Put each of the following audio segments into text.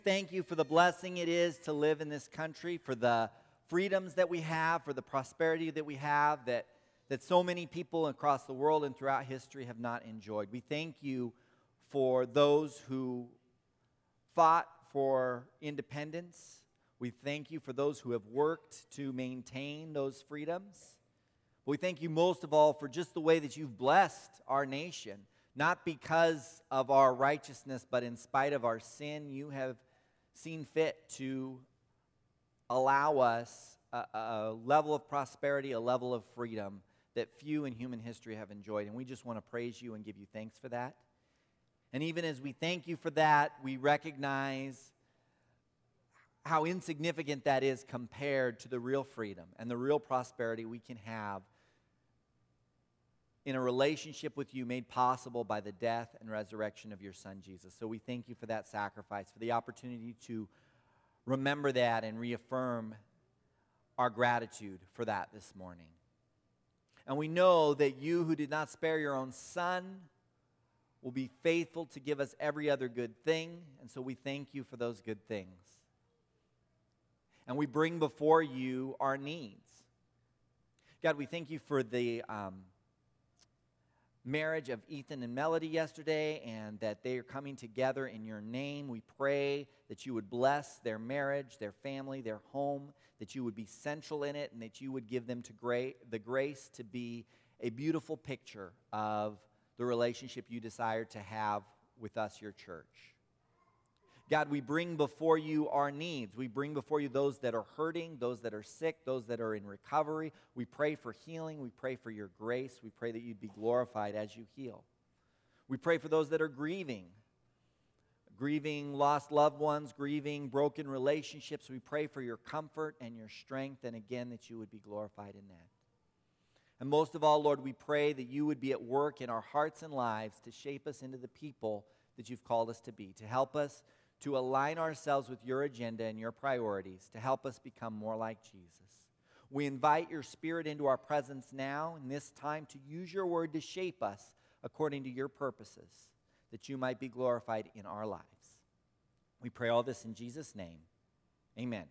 Thank you for the blessing it is to live in this country, for the freedoms that we have, for the prosperity that we have, that so many people across the world and throughout history have not enjoyed. We thank you for those who fought for independence. We thank you for those who have worked to maintain those freedoms. We thank you most of all for just the way that you've blessed our nation, not because of our righteousness, but in spite of our sin. You have seen fit to allow us a level of prosperity, a level of freedom that few in human history have enjoyed. And we just want to praise you and give you thanks for that. And even as we thank you for that, we recognize how insignificant that is compared to the real freedom and the real prosperity we can have in a relationship with you made possible by the death and resurrection of your Son, Jesus. So we thank you for that sacrifice, for the opportunity to remember that and reaffirm our gratitude for that this morning. And we know that you who did not spare your own Son will be faithful to give us every other good thing, and so we thank you for those good things. And we bring before you our needs. God, we thank you for the marriage of Ethan and Melody yesterday, and that they are coming together in your name. We pray that you would bless their marriage, their family, their home, that you would be central in it, and that you would give them the grace to be a beautiful picture of the relationship you desire to have with us, your church. God, we bring before you our needs. We bring before you those that are hurting, those that are sick, those that are in recovery. We pray for healing. We pray for your grace. We pray that you'd be glorified as you heal. We pray for those that are grieving lost loved ones, grieving broken relationships. We pray for your comfort and your strength, and again, that you would be glorified in that. And most of all, Lord, we pray that you would be at work in our hearts and lives to shape us into the people that you've called us to be, to help us to align ourselves with your agenda and your priorities, to help us become more like Jesus. We invite your Spirit into our presence now in this time to use your word to shape us according to your purposes, that you might be glorified in our lives. We pray all this in Jesus' name. Amen.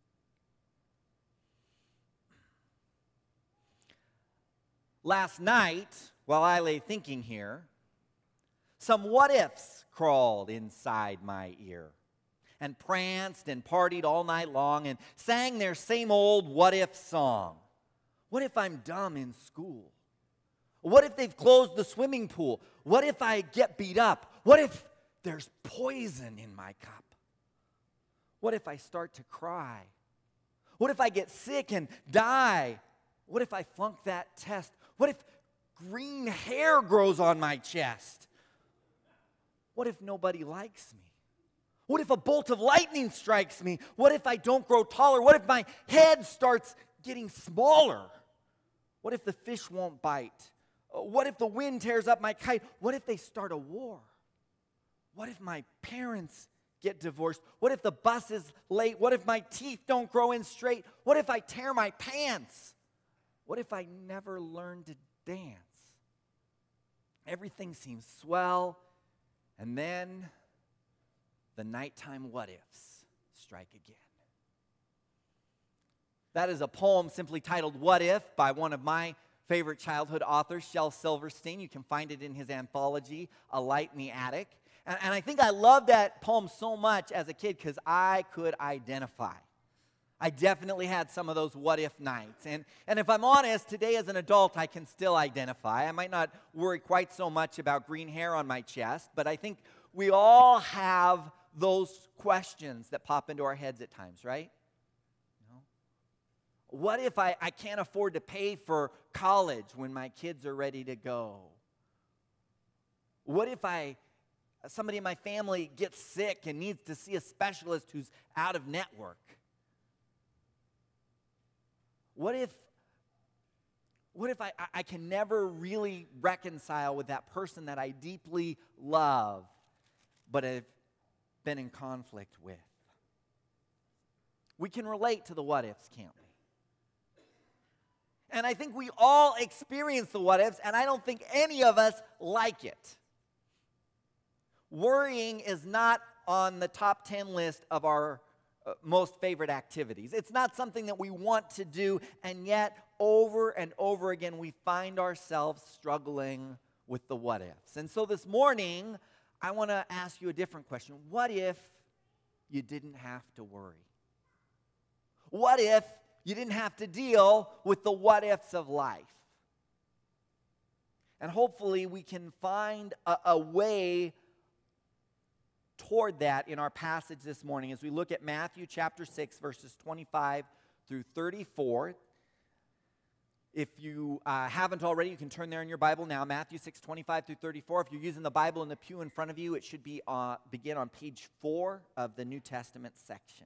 Last night, while I lay thinking here, some what-ifs crawled inside my ear and pranced and partied all night long and sang their same old what-if song. What if I'm dumb in school? What if they've closed the swimming pool? What if I get beat up? What if there's poison in my cup? What if I start to cry? What if I get sick and die? What if I flunk that test? What if green hair grows on my chest? What if nobody likes me? What if a bolt of lightning strikes me? What if I don't grow taller? What if my head starts getting smaller? What if the fish won't bite? What if the wind tears up my kite? What if they start a war? What if my parents get divorced? What if the bus is late? What if my teeth don't grow in straight? What if I tear my pants? What if I never learn to dance? Everything seems swell. And then the nighttime what-ifs strike again. That is a poem simply titled What If by one of my favorite childhood authors, Shel Silverstein. You can find it in his anthology, A Light in the Attic. And I think I loved that poem so much as a kid because I could identify. I definitely had some of those what-if nights. And if I'm honest, today as an adult, I can still identify. I might not worry quite so much about green hair on my chest, but I think we all have those questions that pop into our heads at times, right? You know? What if I can't afford to pay for college when my kids are ready to go? What if somebody in my family gets sick and needs to see a specialist who's out of network? What if I can never really reconcile with that person that I deeply love, but have been in conflict with? We can relate to the what-ifs, can't we? And I think we all experience the what-ifs, and I don't think any of us like it. Worrying is not on the top 10 list of our most favorite activities. It's not something that we want to do, and yet over and over again we find ourselves struggling with the what ifs. And so this morning, I want to ask you a different question. What if you didn't have to worry? What if you didn't have to deal with the what ifs of life? And hopefully we can find a way toward that in our passage this morning as we look at Matthew chapter 6, verses 25 through 34. If you haven't already, you can turn there in your Bible now, Matthew 6, 25 through 34. If you're using the Bible in the pew in front of you, it should be begin on page 4 of the New Testament section.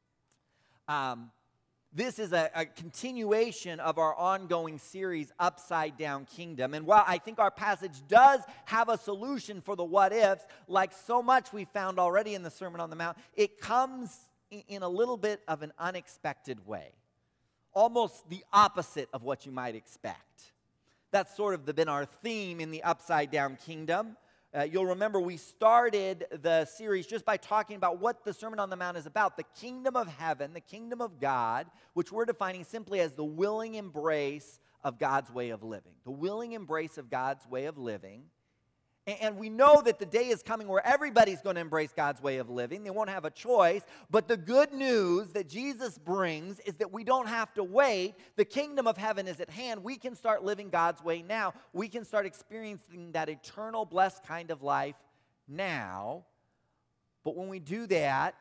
This is a continuation of our ongoing series, Upside Down Kingdom. And while I think our passage does have a solution for the what ifs, like so much we found already in the Sermon on the Mount, it comes in a little bit of an unexpected way. Almost the opposite of what you might expect. That's sort of been our theme in the Upside Down Kingdom. You'll remember we started the series just by talking about what the Sermon on the Mount is about. The kingdom of heaven, the kingdom of God, which we're defining simply as the willing embrace of God's way of living. The willing embrace of God's way of living. And we know that the day is coming where everybody's going to embrace God's way of living. They won't have a choice. But the good news that Jesus brings is that we don't have to wait. The kingdom of heaven is at hand. We can start living God's way now. We can start experiencing that eternal, blessed kind of life now. But when we do that,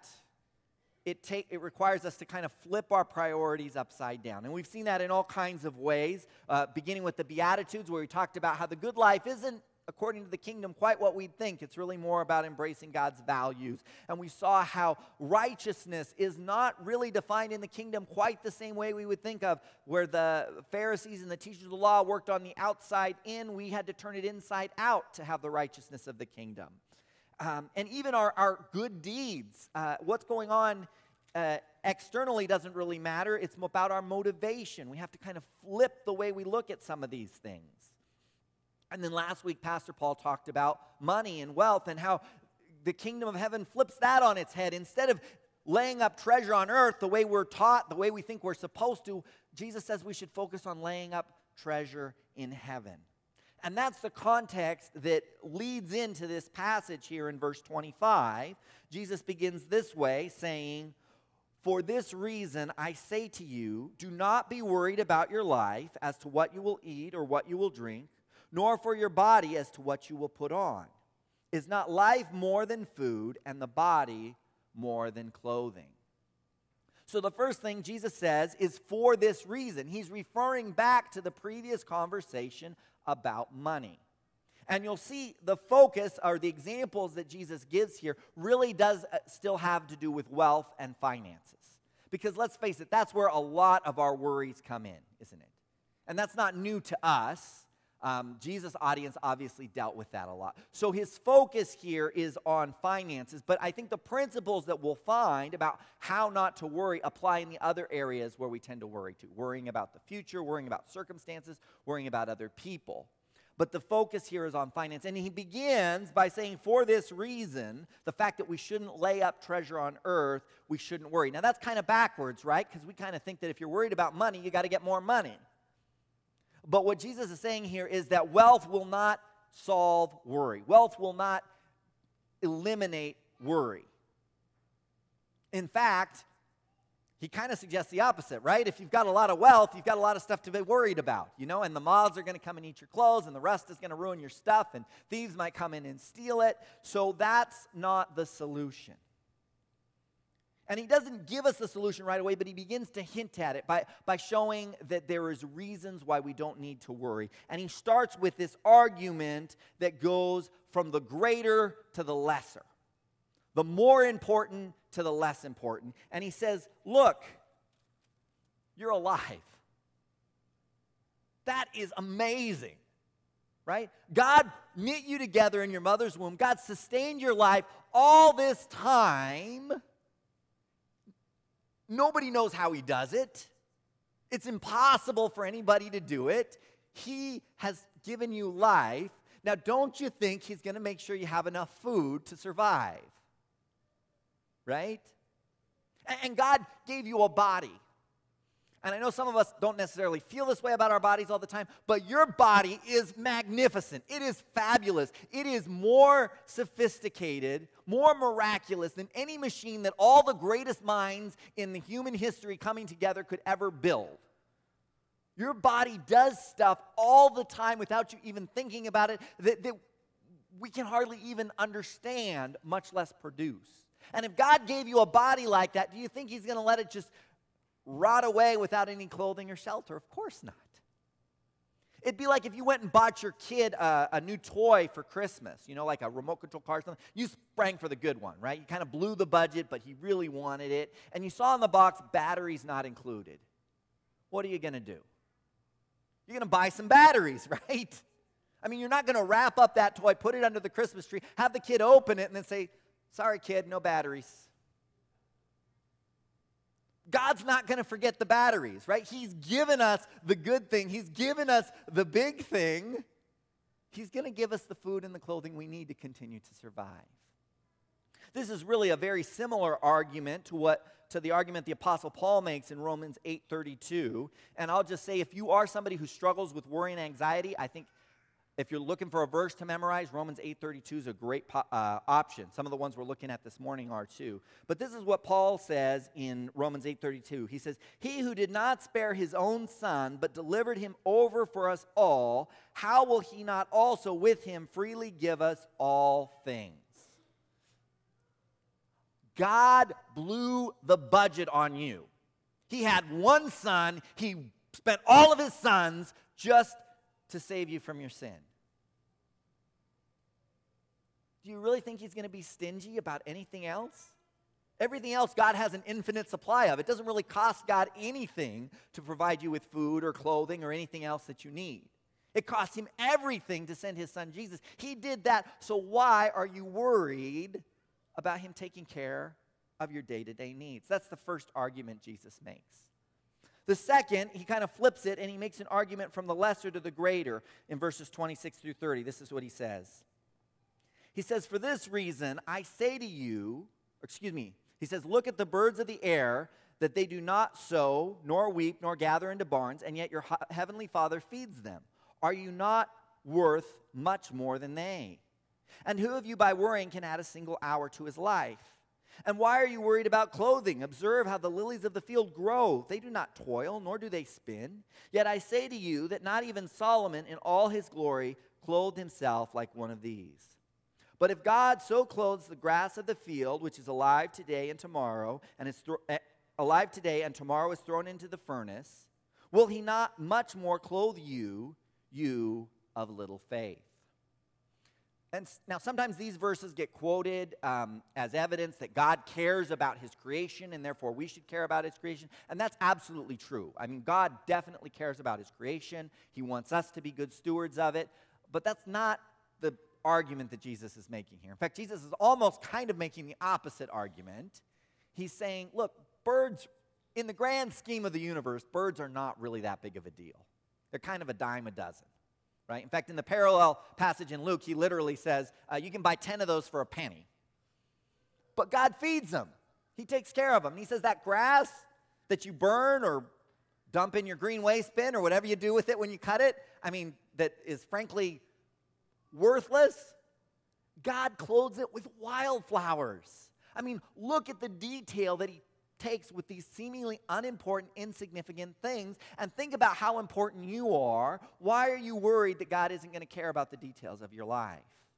it requires us to kind of flip our priorities upside down. And we've seen that in all kinds of ways, beginning with the Beatitudes, where we talked about how the good life isn't, according to the kingdom, quite what we'd think. It's really more about embracing God's values. And we saw how righteousness is not really defined in the kingdom quite the same way we would think of, where the Pharisees and the teachers of the law worked on the outside in. We had to turn it inside out to have the righteousness of the kingdom. And even our good deeds, what's going on externally doesn't really matter. It's about our motivation. We have to kind of flip the way we look at some of these things. And then last week, Pastor Paul talked about money and wealth and how the kingdom of heaven flips that on its head. Instead of laying up treasure on earth the way we're taught, the way we think we're supposed to, Jesus says we should focus on laying up treasure in heaven. And that's the context that leads into this passage here in verse 25. Jesus begins this way, saying, "For this reason I say to you, do not be worried about your life as to what you will eat or what you will drink, nor for your body as to what you will put on. Is not life more than food, and the body more than clothing?" So the first thing Jesus says is for this reason. He's referring back to the previous conversation about money. And you'll see the focus, or the examples that Jesus gives here, really does still have to do with wealth and finances. Because let's face it, that's where a lot of our worries come in, isn't it? And that's not new to us. Jesus' audience obviously dealt with that a lot. So his focus here is on finances, but I think the principles that we'll find about how not to worry apply in the other areas where we tend to worry too. Worrying about the future, worrying about circumstances, worrying about other people. But the focus here is on finance. And he begins by saying, for this reason, the fact that we shouldn't lay up treasure on earth, we shouldn't worry. Now that's kind of backwards, right? Because we kind of think that if you're worried about money, you got to get more money. But what Jesus is saying here is that wealth will not solve worry. Wealth will not eliminate worry. In fact, he kind of suggests the opposite, right? If you've got a lot of wealth, you've got a lot of stuff to be worried about, and the moths are going to come and eat your clothes, and the rust is going to ruin your stuff, and thieves might come in and steal it. So that's not the solution. And he doesn't give us the solution right away, but he begins to hint at it by showing that there is reasons why we don't need to worry. And he starts with this argument that goes from the greater to the lesser, the more important to the less important. And he says, look, you're alive. That is amazing, right? God knit you together in your mother's womb. God sustained your life all this time. Nobody knows how he does it. It's impossible for anybody to do it. He has given you life. Now, don't you think he's going to make sure you have enough food to survive? right? And God gave you a body. And I know some of us don't necessarily feel this way about our bodies all the time, but your body is magnificent. It is fabulous. It is more sophisticated, more miraculous than any machine that all the greatest minds in the human history coming together could ever build. Your body does stuff all the time without you even thinking about it that we can hardly even understand, much less produce. And if God gave you a body like that, do you think He's going to let it just rot away without any clothing or shelter? Of course not. It'd be like if you went and bought your kid a new toy for Christmas, like a remote control car or something. You sprang for the good one, right? You kind of blew the budget, but he really wanted it. And you saw in the box, batteries not included. What are you going to do? You're going to buy some batteries, right? I mean, you're not going to wrap up that toy, put it under the Christmas tree, have the kid open it, and then say, sorry, kid, no batteries. God's not going to forget the batteries, right? He's given us the good thing. He's given us the big thing. He's going to give us the food and the clothing we need to continue to survive. This is really a very similar argument to the argument the Apostle Paul makes in Romans 8:32. And I'll just say, if you are somebody who struggles with worry and anxiety, I think if you're looking for a verse to memorize, Romans 8:32 is a great option. Some of the ones we're looking at this morning are too. But this is what Paul says in Romans 8:32. He says, "He who did not spare his own son, but delivered him over for us all, how will he not also with him freely give us all things?" God blew the budget on you. He had one son. He spent all of his sons just to save you from your sin. Do you really think He's going to be stingy about anything else? Everything else God has an infinite supply of. It doesn't really cost God anything to provide you with food or clothing or anything else that you need. It cost Him everything to send His Son Jesus. He did that, so why are you worried about Him taking care of your day-to-day needs? That's the first argument Jesus makes. The second, he kind of flips it, and he makes an argument from the lesser to the greater in verses 26 through 30. This is what he says. He says, "For this reason, I say to you," he says, "Look at the birds of the air, that they do not sow, nor weep, nor gather into barns, and yet your heavenly Father feeds them. Are you not worth much more than they? And who of you by worrying can add a single hour to his life? And why are you worried about clothing? Observe how the lilies of the field grow. They do not toil, nor do they spin. Yet I say to you that not even Solomon in all his glory clothed himself like one of these. But if God so clothes the grass of the field, which is alive today and tomorrow, and is alive today and tomorrow is thrown into the furnace, will He not much more clothe you, you of little faith?" And now sometimes these verses get quoted as evidence that God cares about His creation, and therefore we should care about His creation. And that's absolutely true. I mean, God definitely cares about His creation. He wants us to be good stewards of it. But that's not the argument that Jesus is making here. In fact, Jesus is almost kind of making the opposite argument. He's saying, look, birds, in the grand scheme of the universe, birds are not really that big of a deal. They're kind of a dime a dozen. Right? In fact, in the parallel passage in Luke, he literally says, you can buy 10 of those for a penny. But God feeds them. He takes care of them. And he says that grass that you burn or dump in your green waste bin or whatever you do with it when you cut it, that is frankly worthless, God clothes it with wildflowers. Look at the detail that He takes with these seemingly unimportant, insignificant things, and think about how important you are. Why are you worried that God isn't going to care about the details of your life?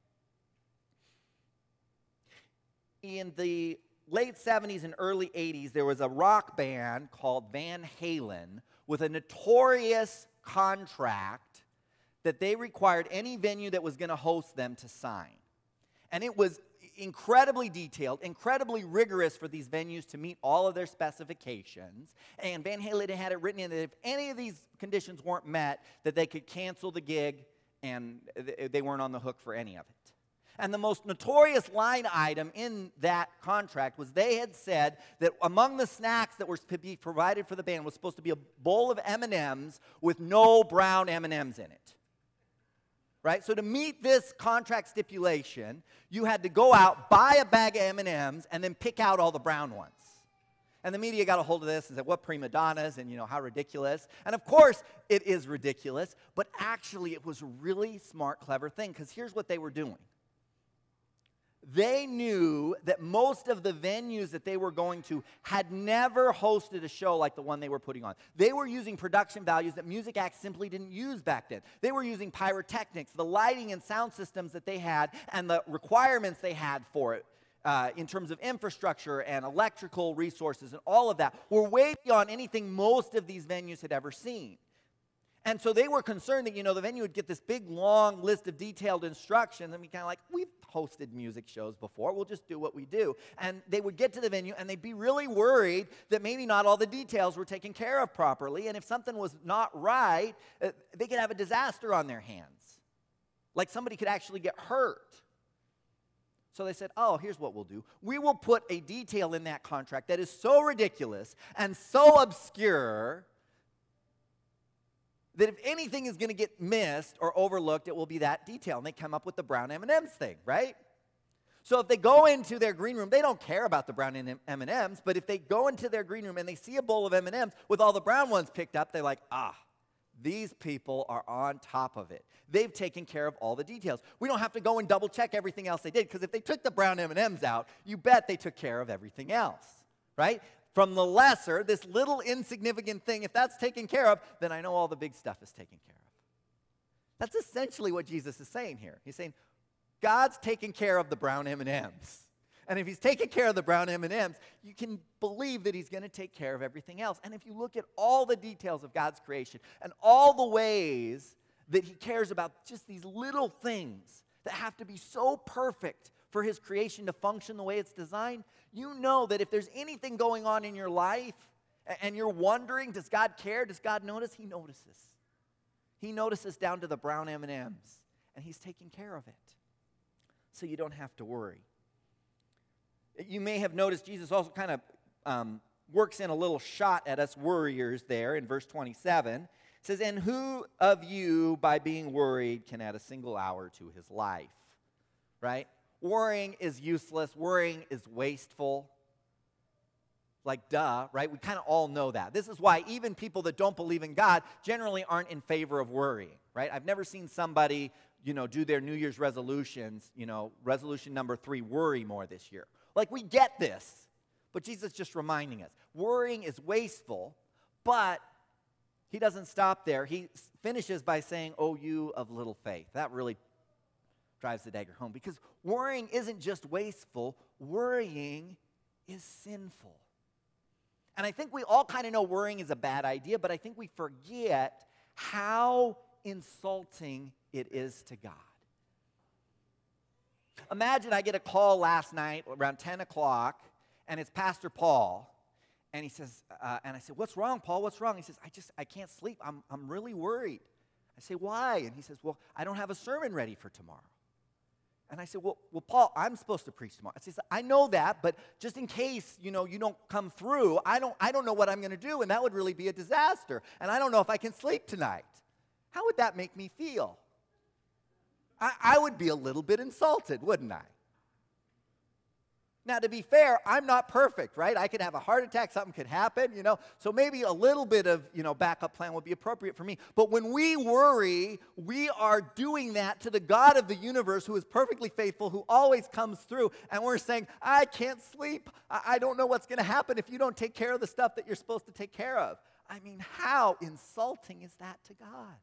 In the late 70s and early 80s, there was a rock band called Van Halen with a notorious contract that they required any venue that was going to host them to sign. And it was incredibly detailed, incredibly rigorous for these venues to meet all of their specifications. And Van Halen had it written in that if any of these conditions weren't met, that they could cancel the gig and they weren't on the hook for any of it. And the most notorious line item in that contract was they had said that among the snacks that were to be provided for the band was supposed to be a bowl of M&Ms with no brown M&Ms in it. right? So to meet this contract stipulation, you had to go out, buy a bag of M&Ms, and then pick out all the brown ones. And the media got a hold of this and said, what prima donnas, and how ridiculous. And of course, it is ridiculous, but actually it was a really smart, clever thing, because here's what they were doing. They knew that most of the venues that they were going to had never hosted a show like the one they were putting on. They were using production values that music acts simply didn't use back then. They were using pyrotechnics, the lighting and sound systems that they had, and the requirements they had for it in terms of infrastructure and electrical resources and all of that were way beyond anything most of these venues had ever seen. And so they were concerned that, the venue would get this big, long list of detailed instructions, and we kind of like, we've hosted music shows before, we'll just do what we do. And they would get to the venue, and they'd be really worried that maybe not all the details were taken care of properly, and if something was not right, they could have a disaster on their hands. Like somebody could actually get hurt. So they said, here's what we'll do. We will put a detail in that contract that is so ridiculous and so obscure that if anything is going to get missed or overlooked, it will be that detail. And they come up with the brown M&Ms thing, right? So if they go into their green room, they don't care about the brown M&Ms, but if they go into their green room and they see a bowl of M&Ms with all the brown ones picked up, they're like, these people are on top of it. They've taken care of all the details. We don't have to go and double check everything else they did, because if they took the brown M&Ms out, you bet they took care of everything else, right? From the lesser, this little insignificant thing, if that's taken care of, then I know all the big stuff is taken care of. That's essentially what Jesus is saying here. He's saying, God's taking care of the brown M&Ms. And if he's taking care of the brown M&Ms, you can believe that he's going to take care of everything else. And if you look at all the details of God's creation and all the ways that he cares about just these little things that have to be so perfect for his creation to function the way it's designed, you know that if there's anything going on in your life and you're wondering, does God care? Does God notice? He notices. He notices down to the brown M&Ms, and he's taking care of it. So you don't have to worry. You may have noticed Jesus also kind of works in a little shot at us worriers there in verse 27. It says, and who of you, by being worried, can add a single hour to his life? Right? Worrying is useless. Worrying is wasteful. Like, duh, right? We kind of all know that. This is why even people that don't believe in God generally aren't in favor of worrying, right? I've never seen somebody, do their New Year's resolutions, resolution number 3, worry more this year. Like, we get this, but Jesus is just reminding us. Worrying is wasteful, but he doesn't stop there. He finishes by saying, oh, you of little faith. That really drives the dagger home, because worrying isn't just wasteful, worrying is sinful. And I think we all kind of know worrying is a bad idea, but I think we forget how insulting it is to God. Imagine I get a call last night around 10 o'clock, and it's Pastor Paul, and he says, and I said, what's wrong, Paul? What's wrong? He says, I can't sleep. I'm really worried. I say, why? And he says, well, I don't have a sermon ready for tomorrow. And I said, well, Paul, I'm supposed to preach tomorrow. I said, I know that, but just in case, you don't come through, I don't know what I'm going to do, and that would really be a disaster. And I don't know if I can sleep tonight. How would that make me feel? I would be a little bit insulted, wouldn't I? Now, to be fair, I'm not perfect, right? I could have a heart attack, something could happen, So maybe a little bit of, backup plan would be appropriate for me. But when we worry, we are doing that to the God of the universe, who is perfectly faithful, who always comes through. And we're saying, I can't sleep. I don't know what's going to happen if you don't take care of the stuff that you're supposed to take care of. I mean, how insulting is that to God?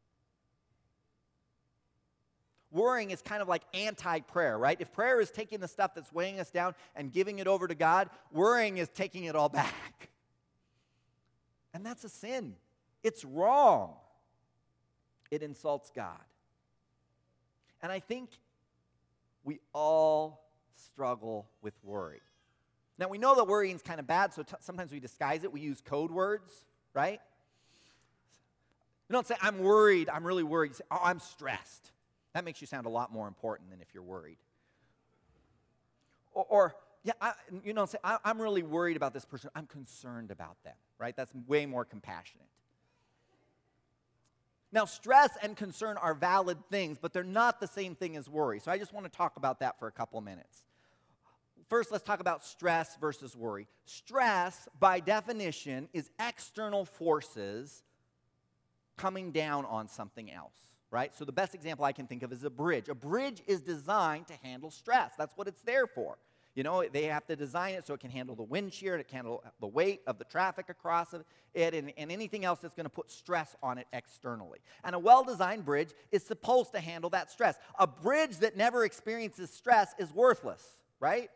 Worrying is kind of like anti-prayer, right? If prayer is taking the stuff that's weighing us down and giving it over to God, worrying is taking it all back. And that's a sin. It's wrong. It insults God. And I think we all struggle with worry. Now, we know that worrying is kind of bad, so sometimes we disguise it. We use code words, right? You don't say, I'm worried, I'm really worried. You say, I'm stressed. That makes you sound a lot more important than if you're worried. Say, I'm really worried about this person. I'm concerned about them, right? That's way more compassionate. Now, stress and concern are valid things, but they're not the same thing as worry. So I just want to talk about that for a couple minutes. First, let's talk about stress versus worry. Stress, by definition, is external forces coming down on something else, right? So the best example I can think of is a bridge. A bridge is designed to handle stress. That's what it's there for. You know, they have to design it so it can handle the wind shear, it can handle the weight of the traffic across it, and anything else that's going to put stress on it externally. And a well-designed bridge is supposed to handle that stress. A bridge that never experiences stress is worthless, right?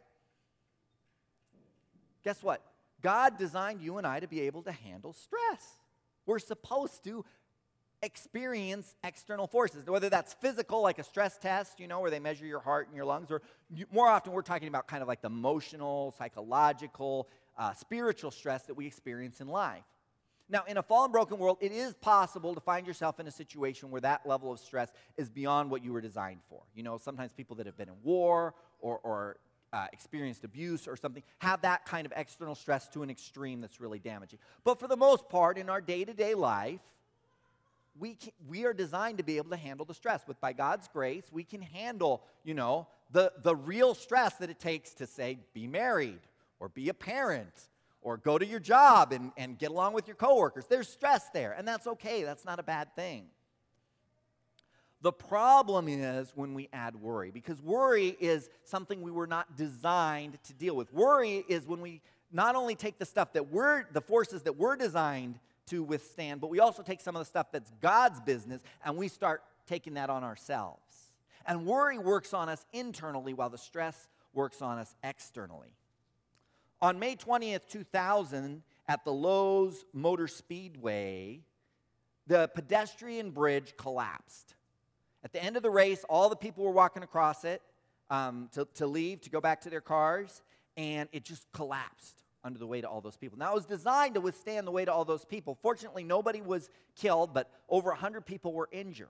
Guess what? God designed you and I to be able to handle stress. We're supposed to experience external forces, whether that's physical, like a stress test, you know, where they measure your heart and your lungs, or more often we're talking about kind of like the emotional, psychological, spiritual stress that we experience in life. Now, in a fallen, broken world, it is possible to find yourself in a situation where that level of stress is beyond what you were designed for. You know, sometimes people that have been in war or experienced abuse or something have that kind of external stress to an extreme that's really damaging. But for the most part, in our day-to-day life, we are designed to be able to handle the stress. But by God's grace, we can handle, you know, the real stress that it takes to, say, be married or be a parent or go to your job and get along with your coworkers. There's stress there, and that's okay. That's not a bad thing. The problem is when we add worry, because worry is something we were not designed to deal with. Worry is when we not only take the stuff the forces that we're designed to withstand, but we also take some of the stuff that's God's business and we start taking that on ourselves. And worry works on us internally while the stress works on us externally. On May 20th, 2000, at the Lowe's Motor Speedway, the pedestrian bridge collapsed. At the end of the race, all the people were walking across it to leave, to go back to their cars, and it just collapsed under the weight of all those people. Now, it was designed to withstand the weight of all those people. Fortunately, nobody was killed, but over 100 people were injured.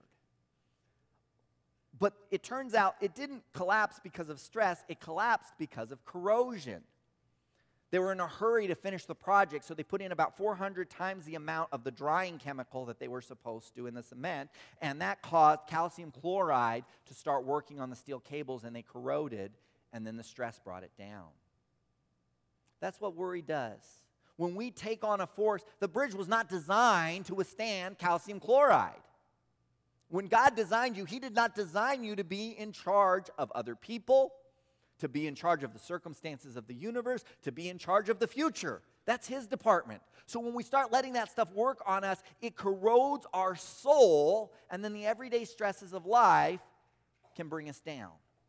But it turns out it didn't collapse because of stress. It collapsed because of corrosion. They were in a hurry to finish the project, so they put in about 400 times the amount of the drying chemical that they were supposed to in the cement, and that caused calcium chloride to start working on the steel cables, and they corroded, and then the stress brought it down. That's what worry does. When we take on a force, the bridge was not designed to withstand calcium chloride. When God designed you, He did not design you to be in charge of other people, to be in charge of the circumstances of the universe, to be in charge of the future. That's His department. So when we start letting that stuff work on us, it corrodes our soul, and then the everyday stresses of life can bring us down.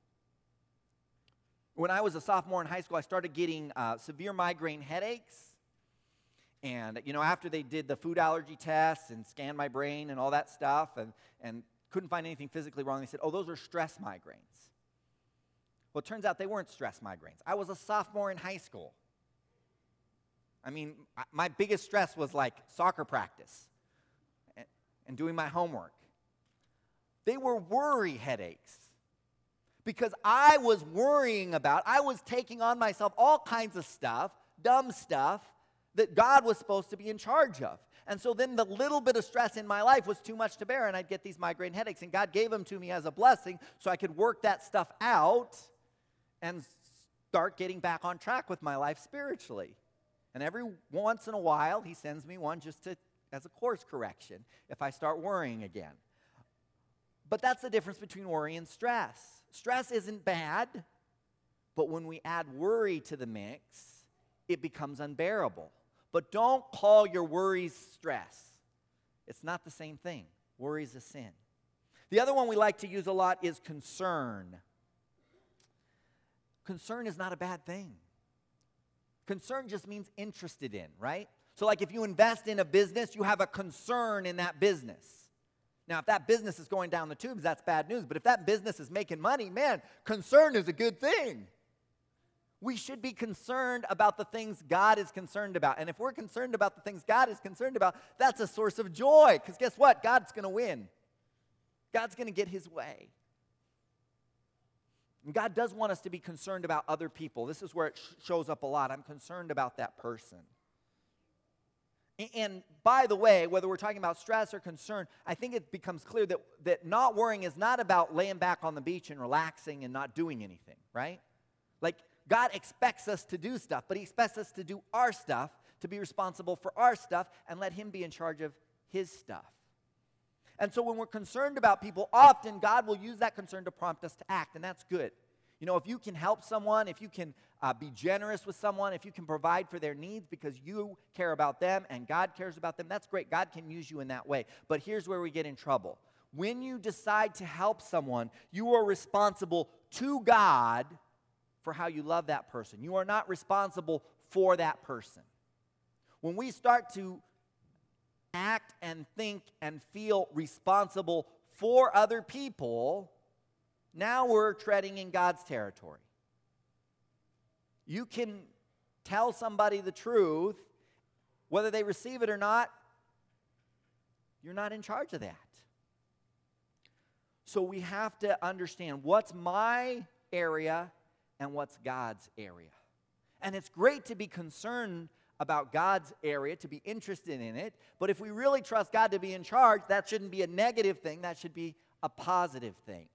When I was a sophomore in high school, I started getting severe migraine headaches. And, you know, after they did the food allergy tests and scanned my brain and all that stuff and couldn't find anything physically wrong, they said, oh, those are stress migraines. Well, it turns out they weren't stress migraines. I was a sophomore in high school. I mean, my biggest stress was like soccer practice and doing my homework. They were worry headaches. Because I was I was taking on myself all kinds of stuff, dumb stuff, that God was supposed to be in charge of. And so then the little bit of stress in my life was too much to bear, and I'd get these migraine headaches. And God gave them to me as a blessing so I could work that stuff out and start getting back on track with my life spiritually. And every once in a while, He sends me one just as a course correction if I start worrying again. But that's the difference between worry and stress. Stress isn't bad, but when we add worry to the mix, it becomes unbearable. But don't call your worries stress. It's not the same thing. Worry is a sin. The other one we like to use a lot is concern. Concern is not a bad thing. Concern just means interested in, right? So like if you invest in a business, you have a concern in that business. Now, if that business is going down the tubes, that's bad news. But if that business is making money, man, concern is a good thing. We should be concerned about the things God is concerned about. And if we're concerned about the things God is concerned about, that's a source of joy. Because guess what? God's going to win. God's going to get His way. And God does want us to be concerned about other people. This is where it shows up a lot. I'm concerned about that person. And by the way, whether we're talking about stress or concern, I think it becomes clear that not worrying is not about laying back on the beach and relaxing and not doing anything, right? Like, God expects us to do stuff, but he expects us to do our stuff, to be responsible for our stuff, and let him be in charge of his stuff. And so when we're concerned about people, often God will use that concern to prompt us to act, and that's good. You know, if you can help someone, if you can be generous with someone, if you can provide for their needs because you care about them and God cares about them, that's great. God can use you in that way. But here's where we get in trouble. When you decide to help someone, you are responsible to God for how you love that person. You are not responsible for that person. When we start to act and think and feel responsible for other people, now we're treading in God's territory. You can tell somebody the truth, whether they receive it or not, you're not in charge of that. So we have to understand what's my area and what's God's area. And it's great to be concerned about God's area, to be interested in it, but if we really trust God to be in charge, that shouldn't be a negative thing, that should be a positive thing.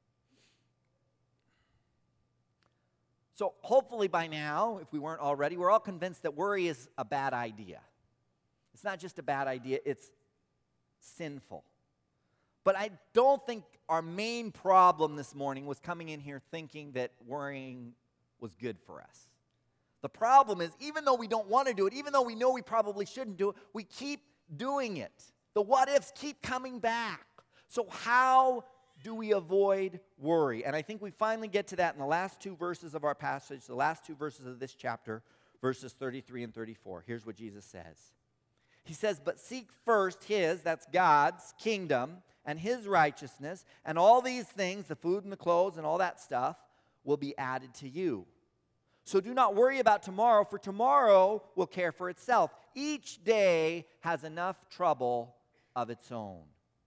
So hopefully by now, if we weren't already, we're all convinced that worry is a bad idea. It's not just a bad idea, it's sinful. But I don't think our main problem this morning was coming in here thinking that worrying was good for us. The problem is, even though we don't want to do it, even though we know we probably shouldn't do it, we keep doing it. The what-ifs keep coming back. So how do we avoid worry? And I think we finally get to that in the last two verses of our passage, the last two verses of this chapter, verses 33 and 34. Here's what Jesus says. He says, "But seek first his," that's God's, "kingdom and his righteousness, and all these things, the food and the clothes and all that stuff, will be added to you. So do not worry about tomorrow, for tomorrow will care for itself. Each day has enough trouble of its own."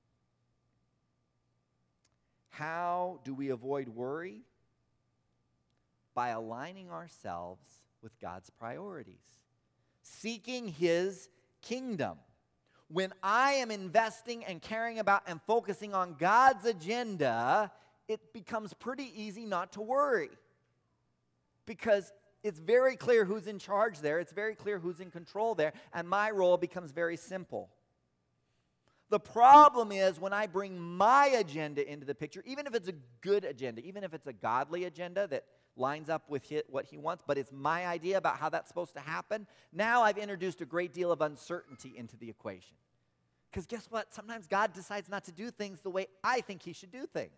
How do we avoid worry? By aligning ourselves with God's priorities, seeking his kingdom. When I am investing and caring about and focusing on God's agenda, it becomes pretty easy not to worry. Because it's very clear who's in charge there. It's very clear who's in control there. And my role becomes very simple. The problem is when I bring my agenda into the picture, even if it's a good agenda, even if it's a godly agenda that lines up with what he wants, but it's my idea about how that's supposed to happen, now I've introduced a great deal of uncertainty into the equation. Because guess what? Sometimes God decides not to do things the way I think he should do things.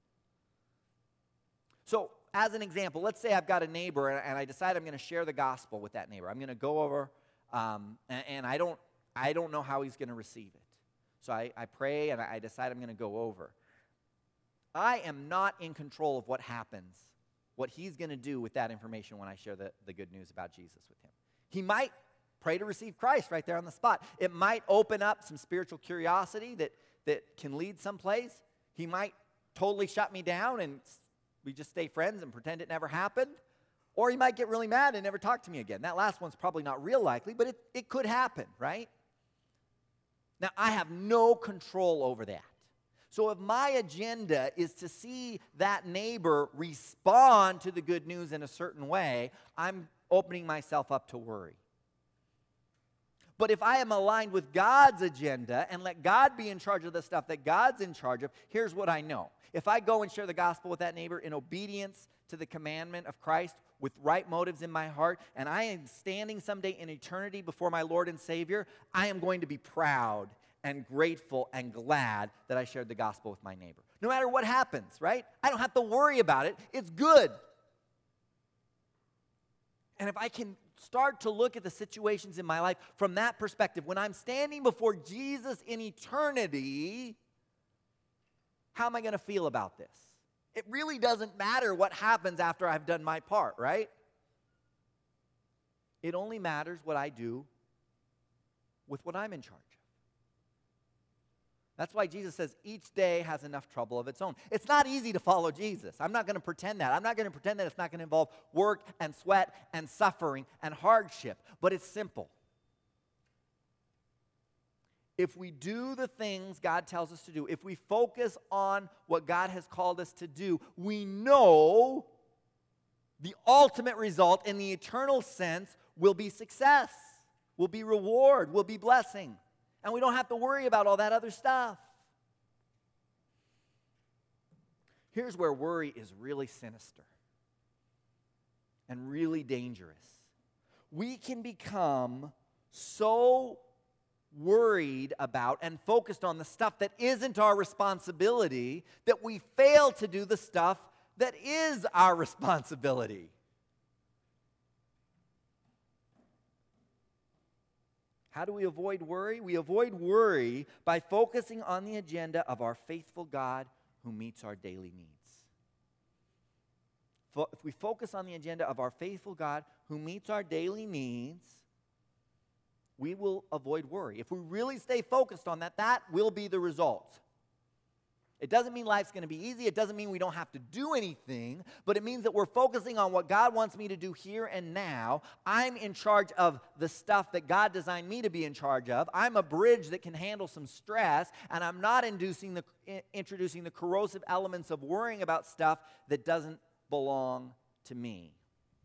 So, as an example, let's say I've got a neighbor and I decide I'm going to share the gospel with that neighbor. I'm going to go over and I don't know how he's going to receive it. So I pray and I decide I'm going to go over. I am not in control of what happens, what he's going to do with that information when I share the good news about Jesus with him. He might pray to receive Christ right there on the spot. It might open up some spiritual curiosity that can lead someplace. He might totally shut me down and we just stay friends and pretend it never happened. Or he might get really mad and never talk to me again. That last one's probably not real likely, but it could happen, right? Now, I have no control over that. So if my agenda is to see that neighbor respond to the good news in a certain way, I'm opening myself up to worry. But if I am aligned with God's agenda and let God be in charge of the stuff that God's in charge of, here's what I know. If I go and share the gospel with that neighbor in obedience to the commandment of Christ with right motives in my heart, and I am standing someday in eternity before my Lord and Savior, I am going to be proud and grateful and glad that I shared the gospel with my neighbor. No matter what happens, right? I don't have to worry about it. It's good. And if I can start to look at the situations in my life from that perspective, when I'm standing before Jesus in eternity, how am I going to feel about this? It really doesn't matter what happens after I've done my part, right? It only matters what I do with what I'm in charge of. That's why Jesus says each day has enough trouble of its own. It's not easy to follow Jesus. I'm not going to pretend that. I'm not going to pretend that it's not going to involve work and sweat and suffering and hardship. But it's simple. if we do the things God tells us to do, if we focus on what God has called us to do, we know the ultimate result in the eternal sense will be success, will be reward, will be blessing. And we don't have to worry about all that other stuff. Here's where worry is really sinister and really dangerous. We can become so worried about and focused on the stuff that isn't our responsibility that we fail to do the stuff that is our responsibility. How do we avoid worry? We avoid worry by focusing on the agenda of our faithful God who meets our daily needs. If we focus on the agenda of our faithful God who meets our daily needs, we will avoid worry. If we really stay focused on that, that will be the result. It doesn't mean life's going to be easy. It doesn't mean we don't have to do anything, but it means that we're focusing on what God wants me to do here and now. I'm in charge of the stuff that God designed me to be in charge of. I'm a bridge that can handle some stress, and I'm not introducing the corrosive elements of worrying about stuff that doesn't belong to me.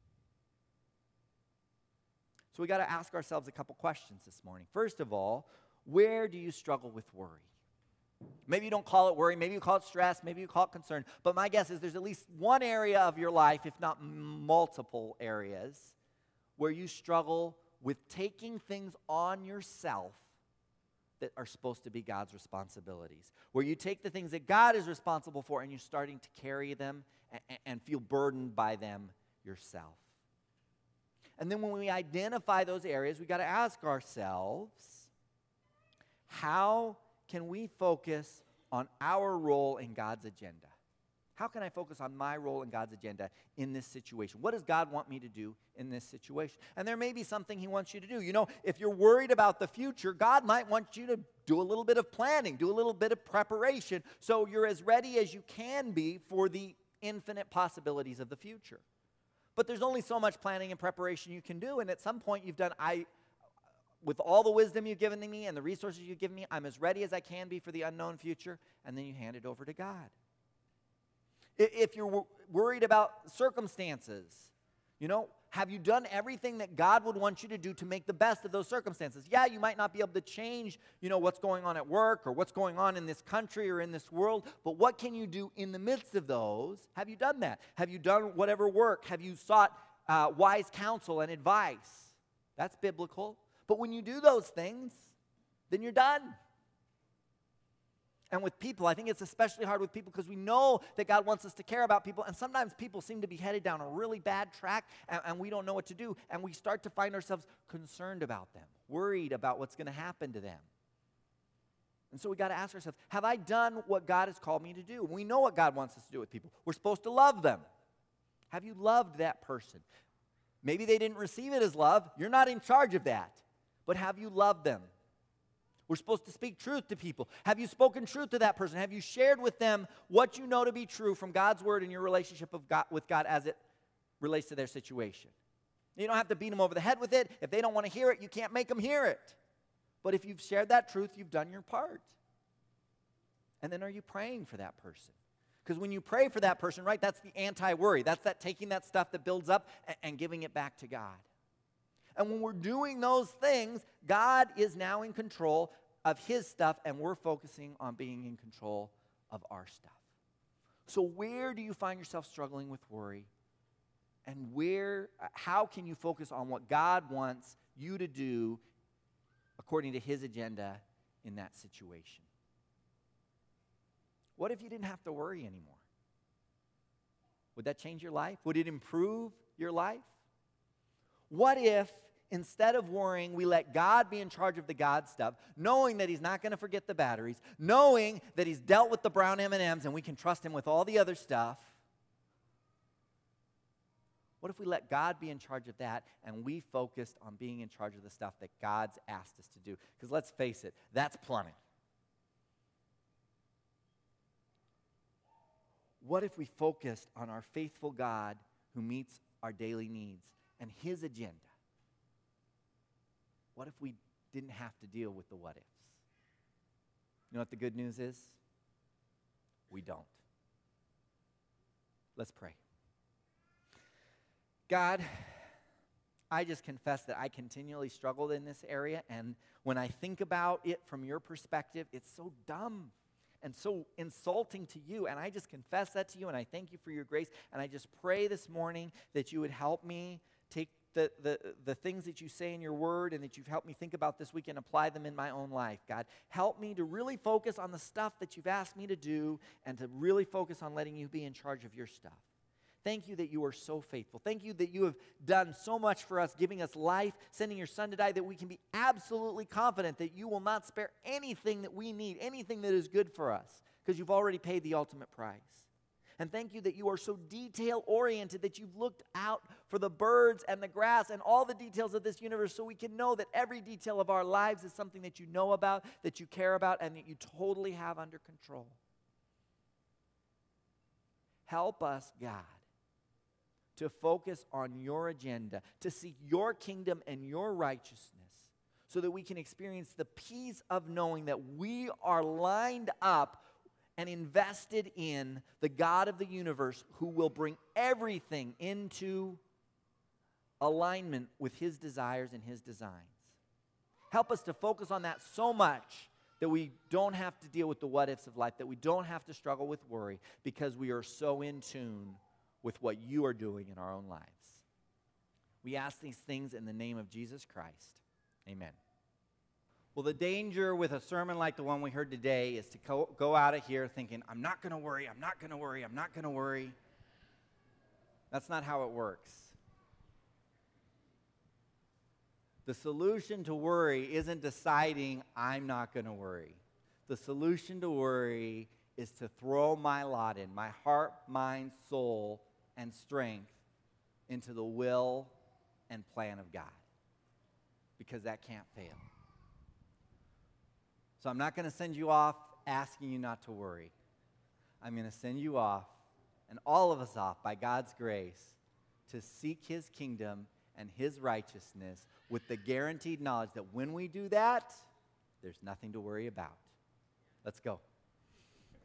So we got to ask ourselves a couple questions this morning. First of all, where do you struggle with worry? Maybe you don't call it worry, maybe you call it stress, maybe you call it concern, but my guess is there's at least one area of your life, if not multiple areas, where you struggle with taking things on yourself that are supposed to be God's responsibilities. Where you take the things that God is responsible for and you're starting to carry them and feel burdened by them yourself. And then when we identify those areas, we got to ask ourselves, how can we focus on our role in God's agenda? How can I focus on my role in God's agenda in this situation? What does God want me to do in this situation? And there may be something He wants you to do. You know, if you're worried about the future, God might want you to do a little bit of planning, do a little bit of preparation, so you're as ready as you can be for the infinite possibilities of the future. But there's only so much planning and preparation you can do, and at some point you've done, with all the wisdom you've given me and the resources you've given me, I'm as ready as I can be for the unknown future, and then you hand it over to God. If you're worried about circumstances, you know, have you done everything that God would want you to do to make the best of those circumstances? Yeah, you might not be able to change, you know, what's going on at work or what's going on in this country or in this world, but what can you do in the midst of those? Have you done that? Have you done whatever work? Have you sought wise counsel and advice? That's biblical. But when you do those things, then you're done. And with people, I think it's especially hard with people because we know that God wants us to care about people, and sometimes people seem to be headed down a really bad track, and we don't know what to do, and we start to find ourselves concerned about them, worried about what's going to happen to them. And so we got to ask ourselves, have I done what God has called me to do? We know what God wants us to do with people. We're supposed to love them. Have you loved that person? Maybe they didn't receive it as love. You're not in charge of that. But have you loved them? We're supposed to speak truth to people. Have you spoken truth to that person? Have you shared with them what you know to be true from God's word in your relationship with God as it relates to their situation? You don't have to beat them over the head with it. If they don't want to hear it, you can't make them hear it. But if you've shared that truth, you've done your part. And then are you praying for that person? Because when you pray for that person, right, that's the anti-worry. That's that taking that stuff that builds up and giving it back to God. And when we're doing those things, God is now in control of His stuff, and we're focusing on being in control of our stuff. So where do you find yourself struggling with worry? And how can you focus on what God wants you to do according to His agenda in that situation? What if you didn't have to worry anymore? Would that change your life? Would it improve your life? What if instead of worrying, we let God be in charge of the God stuff, knowing that He's not going to forget the batteries, knowing that He's dealt with the brown M&Ms and we can trust Him with all the other stuff? What if we let God be in charge of that and we focused on being in charge of the stuff that God's asked us to do? Because let's face it, that's plenty. What if we focused on our faithful God who meets our daily needs and His agenda? What if we didn't have to deal with the what ifs? You know what the good news is? We don't. Let's pray. God, I just confess that I continually struggled in this area, and when I think about it from your perspective, it's so dumb and so insulting to you, and I just confess that to you, and I thank you for your grace, and I just pray this morning that you would help me take the things that you say in your word and that you've helped me think about this week and apply them in my own life. God, help me to really focus on the stuff that you've asked me to do and to really focus on letting you be in charge of your stuff. Thank you that you are so faithful. Thank you that you have done so much for us, giving us life, sending your son to die, that we can be absolutely confident that you will not spare anything that we need, anything that is good for us, because you've already paid the ultimate price. And thank you that you are so detail-oriented that you've looked out for the birds and the grass and all the details of this universe so we can know that every detail of our lives is something that you know about, that you care about, and that you totally have under control. Help us, God, to focus on your agenda, to seek your kingdom and your righteousness so that we can experience the peace of knowing that we are lined up and invested in the God of the universe who will bring everything into alignment with his desires and his designs. Help us to focus on that so much that we don't have to deal with the what-ifs of life, that we don't have to struggle with worry, because we are so in tune with what you are doing in our own lives. We ask these things in the name of Jesus Christ. Amen. Well, the danger with a sermon like the one we heard today is to go out of here thinking, I'm not going to worry, I'm not going to worry, I'm not going to worry. That's not how it works. The solution to worry isn't deciding I'm not going to worry. The solution to worry is to throw my lot in, my heart, mind, soul, and strength into the will and plan of God, because that can't fail. So I'm not going to send you off asking you not to worry. I'm going to send you off, and all of us off, by God's grace, to seek his kingdom and his righteousness with the guaranteed knowledge that when we do that, there's nothing to worry about. Let's go.